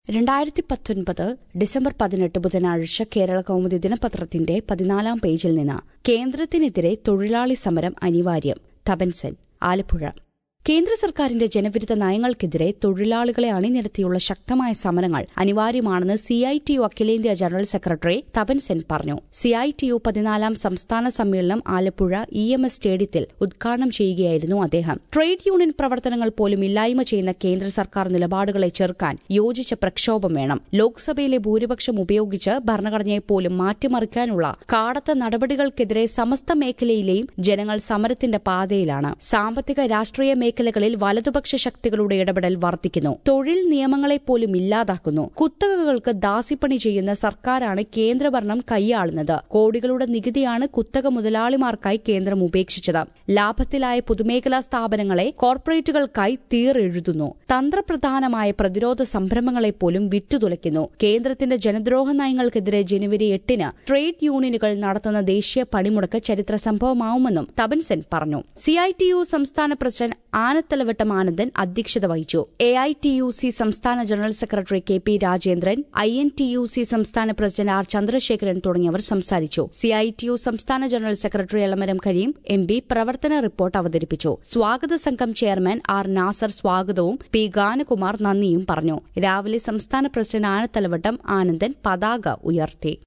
2019 December 18 ബുധനാഴ്ച കേരള കൗമുദി ദിനപത്രത്തിന്റെ 14-ാം പേജിൽ നിന്ന് കേന്ദ്രത്തിനെതിരെ തൊഴിലാളി സമരം അനിവാര്യം. തപൻസെൻ, ആലപ്പുഴ. കേന്ദ്ര സർക്കാരിന്റെ ജനവിരുദ്ധ നയങ്ങൾക്കെതിരെ തൊഴിലാളികളെ അണിനിരത്തിയുള്ള ശക്തമായ സമരങ്ങൾ അനിവാര്യമാണെന്ന് സിഐടിയു അഖിലേന്ത്യാ ജനറൽ സെക്രട്ടറി തപൻസെൻ പറഞ്ഞു. സിഐടിയു 14-ാം സംസ്ഥാന സമ്മേളനം ആലപ്പുഴ EMS സ്റ്റേഡിയത്തിൽ ഉദ്ഘാടനം ചെയ്യുകയായിരുന്നു അദ്ദേഹം. ട്രേഡ് യൂണിയൻ പ്രവർത്തനങ്ങൾ പോലും ഇല്ലായ്മ ചെയ്യുന്ന കേന്ദ്ര സർക്കാർ നിലപാടുകളെ ചെറുക്കാൻ യോജിച്ച പ്രക്ഷോഭം വേണം. ലോക്സഭയിലെ ഭൂരിപക്ഷം ഉപയോഗിച്ച് ഭരണഘടനയെപ്പോലും മാറ്റിമറിക്കാനുള്ള കാടത്ത നടപടികൾക്കെതിരെ സമസ്ത മേഖലയിലെയും ജനങ്ങൾ സമരത്തിന്റെ പാതയിലാണ്. സാമ്പത്തിക രാഷ്ട്രീയ മേഖലകളിൽ വലതുപക്ഷ ശക്തികളുടെ ഇടപെടൽ വർദ്ധിക്കുന്നു. തൊഴിൽ നിയമങ്ങളെപ്പോലും ഇല്ലാതാക്കുന്നു. കുത്തകകൾക്ക് ദാസിപ്പണി ചെയ്യുന്ന സർക്കാരാണ് കേന്ദ്രഭരണം കൈയാളുന്നത്. കോടികളുടെ നികുതിയാണ് കുത്തക മുതലാളിമാർക്കായി കേന്ദ്രം ഉപേക്ഷിച്ചത്. ലാഭത്തിലായ പൊതുമേഖലാ സ്ഥാപനങ്ങളെ കോർപ്പറേറ്റുകൾക്കായി തീറെഴുതുന്നു. തന്ത്രപ്രധാനമായ പ്രതിരോധ സംരംഭങ്ങളെപ്പോലും വിറ്റുതുലയ്ക്കുന്നു. കേന്ദ്രത്തിന്റെ ജനദ്രോഹ നയങ്ങൾക്കെതിരെ ജനുവരി 8-ന് ട്രേഡ് യൂണിയനുകൾ നടത്തുന്ന ദേശീയ പണിമുടക്ക് ചരിത്ര സംഭവമാവുമെന്നും തപൻസെൻ പറഞ്ഞു. സിഐടിയു സംസ്ഥാന പ്രസിഡന്റ് ആനത്തലവട്ടം ആനന്ദൻ അധ്യക്ഷത വഹിച്ചു. AITUC സംസ്ഥാന general secretary KP Rajendran, INTUC സംസ്ഥാന പ്രസിഡന്റ് R ചന്ദ്രശേഖരൻ തുടങ്ങിയവർ സംസാരിച്ചു. CITU സംസ്ഥാന general secretary Elamaram Kareem MP പ്രവർത്തന റിപ്പോർട്ട് അവതരിപ്പിച്ചു. സ്വാഗത സംഘം ചെയർമാൻ R നാസർ സ്വാഗതവും P ഗാനകുമാർ നന്ദിയും പറഞ്ഞു. രാവിലെ സംസ്ഥാന പ്രസിഡന്റ് ആനത്തലവട്ടം ആനന്ദൻ പതാക ഉയർത്തി.